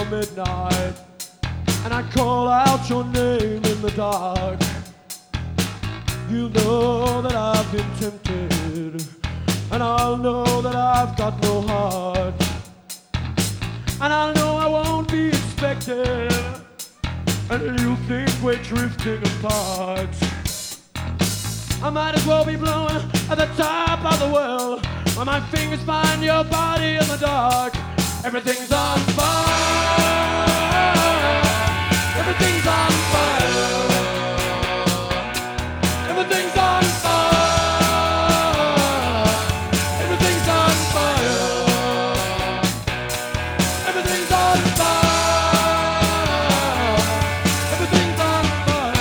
midnight, and I call out your name in the dark. You know that I've been tempted, and I'll know that I've got no heart, and I'll know I won't be expected, and you think we're drifting apart. I might as well be blowing at the top of the world when my fingers find your body in the dark. Everything's on fire. Everything's on fire. Everything's on fire. Everything's on fire. Everything's on fire. Everything's on fire.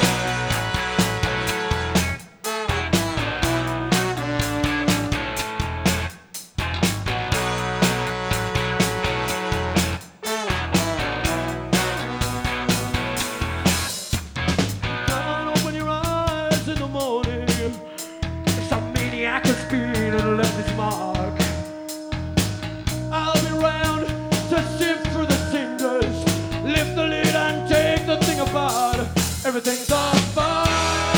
Open your eyes in the morning. Some maniac has been and left his mark. I'll be round to sift through the cinders, lift the lid and take the thing apart. Everything's on fire.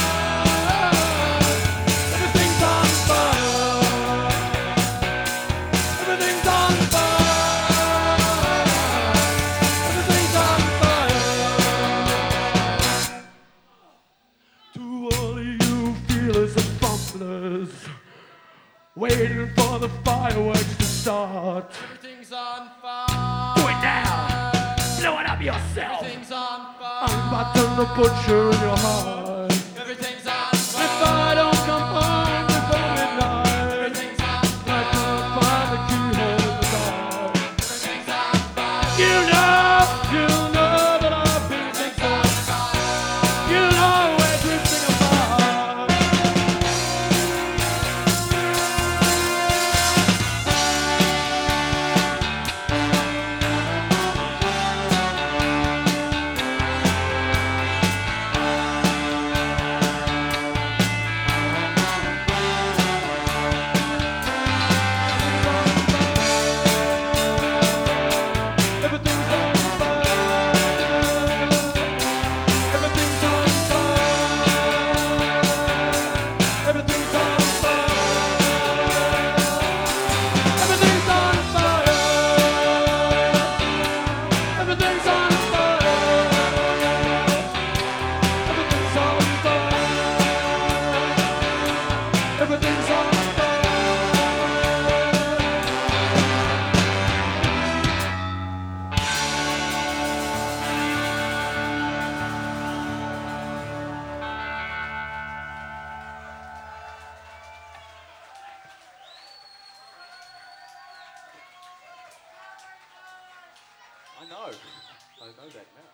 Everything's on fire. Everything's on fire. Everything's on fire. To all of you feelers and bumblers, waiting for the fireworks to start. Everything's on fire. Do it now. Blow it up yourself. Everything's on fire. I'm about to the butcher in your heart. Everything's on If fire. I don't come home before midnight, Everything's on I fire. can't find the keyhole in the dark. Everything's on fire. You know that I've been thinking. You know we're drifting apart. Everything's on fire. Everything's on fire. Everything's on fire. Everything's on fire. Everything's on fire. Everything's on fire. Everything's on fire. I know that now.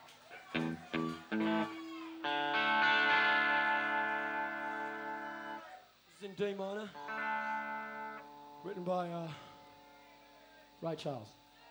This is in D minor, written by Ray Charles.